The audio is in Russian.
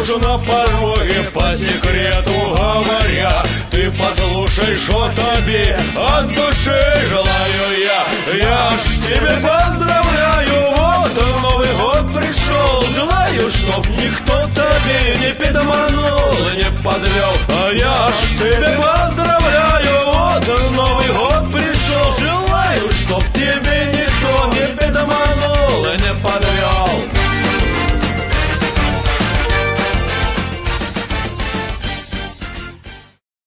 стужу на пороге, по секрету говоря. Ты послушай, что тебе от души желаю я ж тебе поздравляю, вот Новый год пришел. Желаю, чтоб никто тебе не подманул, не подвел, а я ж тебе поздравляю.